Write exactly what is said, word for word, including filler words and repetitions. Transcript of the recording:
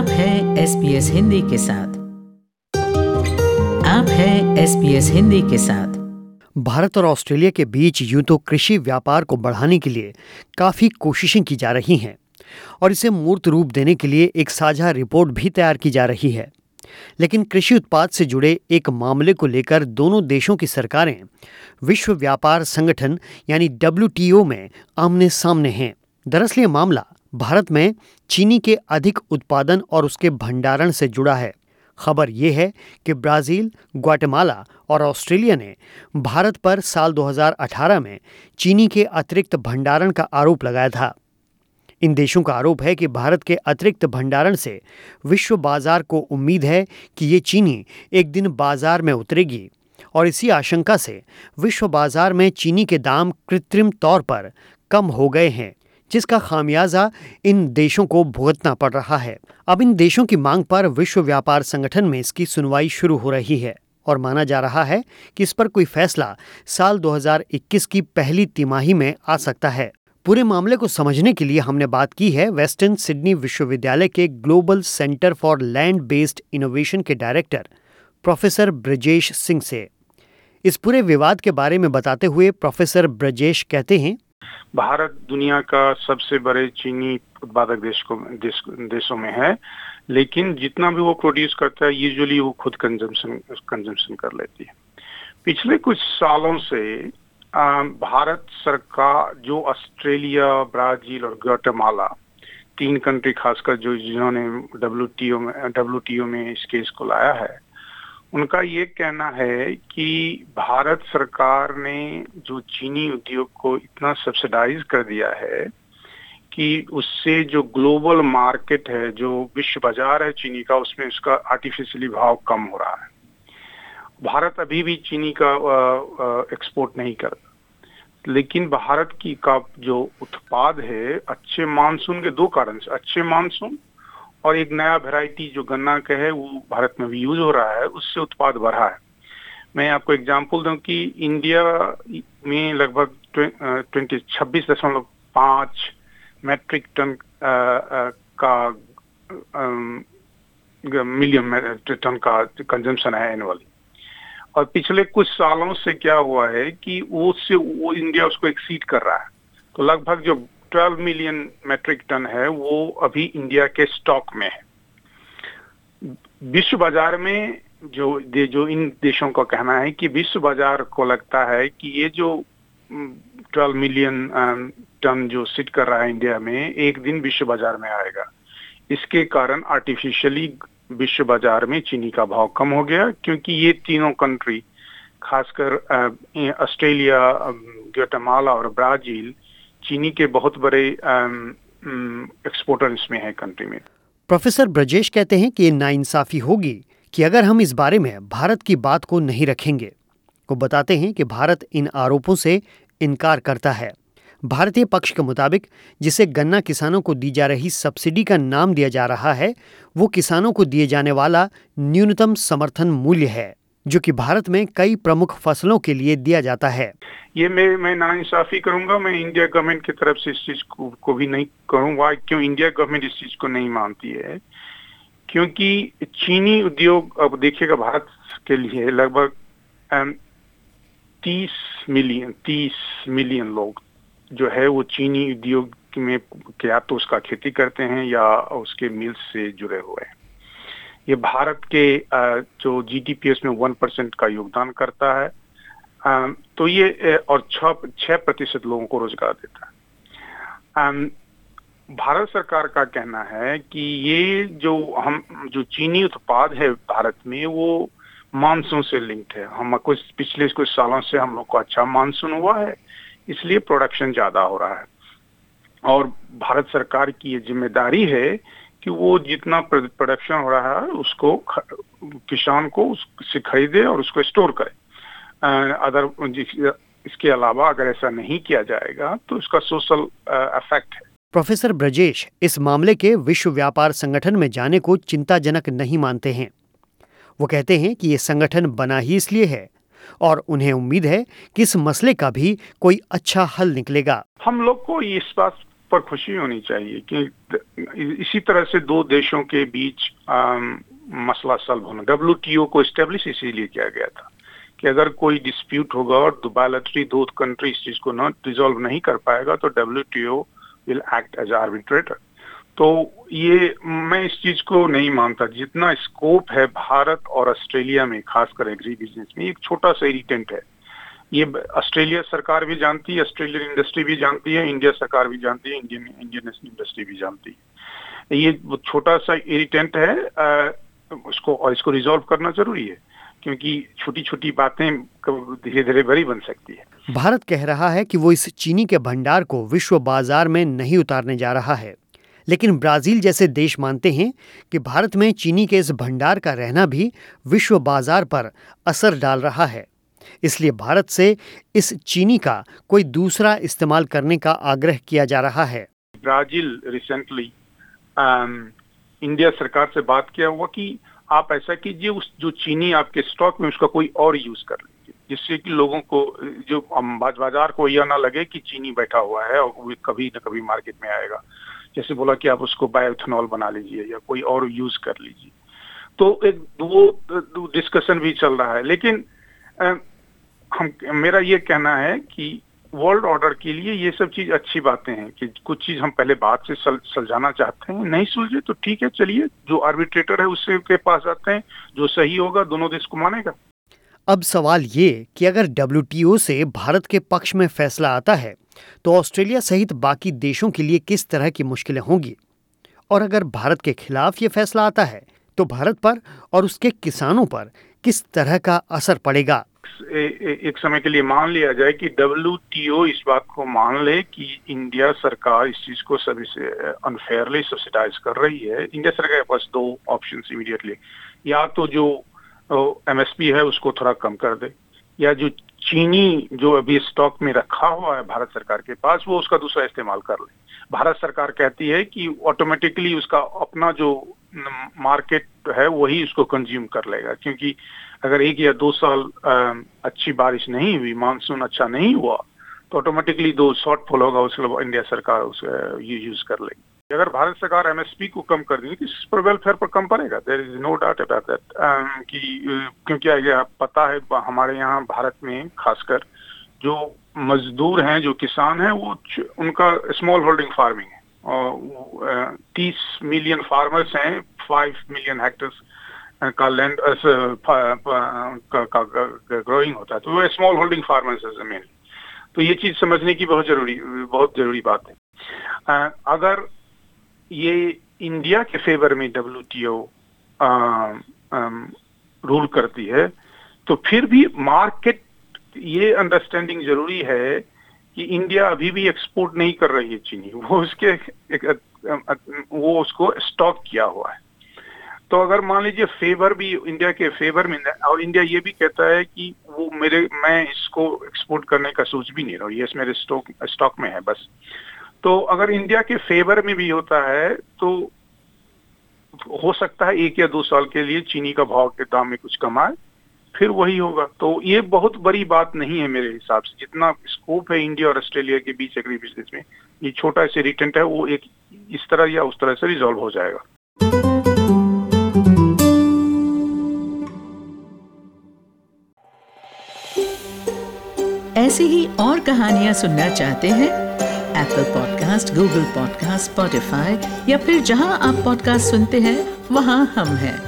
आप हैं S B S Hindi के साथ। आप हैं एस बी एस हिंदी के साथ। भारत और ऑस्ट्रेलिया के बीच यूं तो कृषि व्यापार को बढ़ाने के लिए काफी कोशिशें की जा रही हैं और इसे मूर्त रूप देने के लिए एक साझा रिपोर्ट भी तैयार की जा रही है। लेकिन कृषि उत्पाद से जुड़े एक मामले को लेकर दोनों देशों की सरकारें विश्व व्यापार संगठन यानी डब्ल्यू टी ओ में आमने सामने हैं। दरअसल ये मामला भारत में चीनी के अधिक उत्पादन और उसके भंडारण से जुड़ा है। खबर यह है कि ब्राजील, ग्वाटेमाला और ऑस्ट्रेलिया ने भारत पर साल दो हज़ार अठारह में चीनी के अतिरिक्त भंडारण का आरोप लगाया था। इन देशों का आरोप है कि भारत के अतिरिक्त भंडारण से विश्व बाजार को उम्मीद है कि ये चीनी एक दिन बाजार में उतरेगी और इसी आशंका से विश्व बाजार में चीनी के दाम कृत्रिम तौर पर कम हो गए हैं, जिसका खामियाजा इन देशों को भुगतना पड़ रहा है। अब इन देशों की मांग पर विश्व व्यापार संगठन में इसकी सुनवाई शुरू हो रही है और माना जा रहा है कि इस पर कोई फैसला साल दो हज़ार इक्कीस की पहली तिमाही में आ सकता है। पूरे मामले को समझने के लिए हमने बात की है वेस्टर्न सिडनी विश्वविद्यालय के Global Centre for Land Based Innovation के डायरेक्टर प्रोफेसर ब्रजेश सिंह से। इस पूरे विवाद के बारे में बताते हुए प्रोफेसर ब्रजेश कहते हैं, भारत दुनिया का सबसे बड़े चीनी उत्पादक देश को देश, देशों में है, लेकिन जितना भी वो प्रोड्यूस करता है यूजुअली वो खुद कंजम्पशन कंजम्पशन कर लेती है। पिछले कुछ सालों से आ, भारत सरकार जो ऑस्ट्रेलिया, ब्राजील और ग्वाटेमाला तीन कंट्री खासकर जो जिन्होंने डब्ल्यू टी ओ में डब्ल्यू टी ओ में इस केस को लाया है, उनका ये कहना है कि भारत सरकार ने जो चीनी उद्योग को इतना सब्सिडाइज कर दिया है कि उससे जो ग्लोबल मार्केट है, जो विश्व बाजार है चीनी का, उसमें उसका आर्टिफिशियली भाव कम हो रहा है। भारत अभी भी चीनी का एक्सपोर्ट नहीं करता, लेकिन भारत की का जो उत्पाद है अच्छे मानसून के दो कारण से, अच्छे मानसून और एक नया वैरायटी जो गन्ना का है वो भारत में भी यूज हो रहा है, उससे उत्पाद बढ़ा है। मैं आपको एग्जांपल दूं कि इंडिया में लगभग ट्वेंटी छब्बीस दशमलव पाँच मैट्रिक टन का मिलियन टन का कंजम्पशन है एनुअली, और पिछले कुछ सालों से क्या हुआ है कि वो से वो इंडिया उसको एक्सीड कर रहा है। तो लगभग जो बारह मिलियन मैट्रिक टन है वो अभी इंडिया के स्टॉक में है। विश्व बाजार में जो दे, जो इन देशों का कहना है कि विश्व बाजार को लगता है कि ये जो बारह मिलियन टन जो सिट कर रहा है इंडिया में, एक दिन विश्व बाजार में आएगा। इसके कारण आर्टिफिशियली विश्व बाजार में चीनी का भाव कम हो गया, क्योंकि ये तीनों कंट्री खासकर ऑस्ट्रेलिया, ग्वाटेमाला और ब्राजील चीनी के बहुत बड़े एक्सपोर्टर इसमें है कंट्री में। प्रोफेसर ब्रजेश कहते हैं कि ये नाइंसाफी होगी कि अगर हम इस बारे में भारत की बात को नहीं रखेंगे। वो बताते हैं कि भारत इन आरोपों से इनकार करता है। भारतीय पक्ष के मुताबिक जिसे गन्ना किसानों को दी जा रही सब्सिडी का नाम दिया जा रहा है, वो किसानों को दिए जाने वाला न्यूनतम समर्थन मूल्य है, जो कि भारत में कई प्रमुख फसलों के लिए दिया जाता है। ये मैं मैं नाइंसाफी करूंगा, मैं इंडिया गवर्नमेंट की तरफ से इस चीज को, को भी नहीं करूंगा। क्यों इंडिया गवर्नमेंट इस चीज को नहीं मानती है? क्योंकि चीनी उद्योग, अब देखिएगा, भारत के लिए लगभग तीस मिलियन तीस मिलियन लोग जो है वो चीनी उद्योग में या तो उसका खेती करते हैं या उसके मिल्स से जुड़े हुए हैं। ये भारत के जो जी डी पी उसमें वन परसेंट का योगदान करता है, तो ये और छह छह प्रतिशत लोगों को रोजगार देता है। भारत सरकार का कहना है कि ये जो हम जो चीनी उत्पाद है भारत में वो मानसून से लिंक्ड है। हम कुछ पिछले कुछ सालों से हम लोग को अच्छा मानसून हुआ है, इसलिए प्रोडक्शन ज्यादा हो रहा है, और भारत सरकार की ये जिम्मेदारी है कि वो जितना प्रोडक्शन हो रहा है उसको किसान को उससे खरीदे और उसको स्टोर करे। अदर इसके अलावा अगर ऐसा नहीं किया जाएगा तो इसका सोशल इफेक्ट है। प्रोफेसर ब्रजेश इस मामले के विश्व व्यापार संगठन में जाने को चिंताजनक नहीं मानते हैं। वो कहते हैं कि ये संगठन बना ही इसलिए है और उन्हें उम्मीद है कि इस मसले का भी कोई अच्छा हल निकलेगा। हम लोग को इस बात पर खुशी होनी चाहिए कि इसी तरह से दो देशों के बीच आ, मसला सॉल्व होना। डब्ल्यू टी ओ को एस्टेब्लिश इसीलिए किया गया था कि अगर कोई डिस्प्यूट होगा और बायलैटरली दो कंट्री इस चीज को न रिजॉल्व नहीं कर पाएगा तो W T O will act as arbitrator. तो ये मैं इस चीज को नहीं मानता। जितना स्कोप है भारत और ऑस्ट्रेलिया में, खासकर एग्री बिजनेस में, एक छोटा सा इरिटेंट है। ये ऑस्ट्रेलिया सरकार भी जानती है, ऑस्ट्रेलियन इंडस्ट्री भी जानती है, इंडिया सरकार भी जानती है, इंडियन इंडियन इंडस्ट्री भी जानती है। ये छोटा सा इरिटेंट है, आ, उसको और इसको रिजॉल्व करना जरूरी है, क्योंकि छोटी छोटी बातें धीरे धीरे बड़ी बन सकती है। भारत कह रहा है कि वो इस चीनी के भंडार को विश्व बाजार में नहीं उतारने जा रहा है, लेकिन ब्राजील जैसे देश मानते हैं कि भारत में चीनी के इस भंडार का रहना भी विश्व बाजार पर असर डाल रहा है। इसलिए भारत से इस चीनी का कोई दूसरा इस्तेमाल करने का आग्रह किया जा रहा है। ब्राजील रिसेंटली इंडिया सरकार से बात किया हुआ कि आप ऐसा कीजिए, उस जो चीनी आपके स्टॉक में उसका कोई और यूज कर लीजिए, जिससे कि लोगों को, जो बाजार को यह ना लगे कि चीनी बैठा हुआ है और वो कभी न कभी मार्केट में आएगा। जैसे बोला कि आप उसको बायोइथेनॉल बना लीजिए या कोई और यूज कर लीजिए। तो एक वो डिस्कशन भी चल रहा है, लेकिन आ, हम मेरा ये कहना है कि वर्ल्ड ऑर्डर के लिए ये सब चीज अच्छी बातें हैं कि कुछ चीज हम पहले बात से सल, सुलझाना चाहते हैं। नहीं सुलझे तो ठीक है, चलिए जो आर्बिट्रेटर है उससे के पास आते हैं, जो सही होगा दोनों देश को मानेगा। अब सवाल ये कि अगर डब्ल्यू टी ओ से भारत के पक्ष में फैसला आता है तो ऑस्ट्रेलिया सहित बाकी देशों के लिए किस तरह की मुश्किलें होंगी, और अगर भारत के खिलाफ ये फैसला आता है तो भारत पर और उसके किसानों पर किस तरह का असर पड़ेगा। ए, ए, एक समय के लिए मान लिया जाए कि डब्ल्यू टी ओ इस बात को मान ले कि इंडिया सरकार इस चीज को सभी से अनफेयरली सब्सिडाइज कर रही है। इंडिया सरकार के पास दो ऑप्शंस इमीडिएटली, या तो जो एम एस पी है उसको थोड़ा कम कर दे, या जो चीनी जो अभी स्टॉक में रखा हुआ है भारत सरकार के पास वो उसका दूसरा इस्तेमाल कर ले। भारत सरकार कहती है कि ऑटोमेटिकली उसका अपना जो मार्केट है वही उसको कंज्यूम कर लेगा, क्योंकि अगर एक या दो साल अच्छी बारिश नहीं हुई, मानसून अच्छा नहीं हुआ, तो ऑटोमेटिकली दो शॉर्टफॉल होगा, उसके इंडिया सरकार उसे यूज कर लेगी। अगर भारत सरकार एम एस पी को कम कर देगी तो इस पर वेलफेयर पर कम पड़ेगा, there is no doubt about that. कि क्योंकि पता है हमारे यहाँ भारत में खासकर जो मजदूर हैं, जो किसान हैं, वो उनका स्मॉल होल्डिंग फार्मिंग है, और तीस मिलियन फार्मर्स हैं, फाइव मिलियन हेक्टर्स का लैंड का ग्रोइंग होता है, तो वो स्मॉल होल्डिंग फार्मर्स है जमीन। तो ये चीज समझने की बहुत जरूरी बहुत जरूरी बात है। अगर ये इंडिया के फेवर में डब्ल्यू टी ओ रूल करती है तो फिर भी मार्केट, ये अंडरस्टैंडिंग जरूरी है कि इंडिया अभी भी एक्सपोर्ट नहीं कर रही है चीनी, वो उसके एक, वो उसको स्टॉक किया हुआ है। तो अगर मान लीजिए फेवर भी इंडिया के फेवर में, और इंडिया ये भी कहता है कि वो मेरे मैं इसको एक्सपोर्ट करने का सोच भी नहीं रहा, ये मेरे स्टॉक स्टॉक में है बस। तो अगर इंडिया के फेवर में भी होता है तो हो सकता है एक या दो साल के लिए चीनी का भाव के दाम में कुछ कम आए, फिर वही होगा। तो ये बहुत बड़ी बात नहीं है मेरे हिसाब से। जितना स्कोप है इंडिया और ऑस्ट्रेलिया के बीच एग्री बिजनेस में, ये छोटा सा रिटेंट है, वो एक इस तरह या उस तरह से रिजॉल्व हो जाएगा। ऐसी ही और कहानियां सुनना चाहते हैं? Apple podcast, Google podcast, Spotify या फिर जहां आप पॉडकास्ट सुनते हैं वहां हम हैं।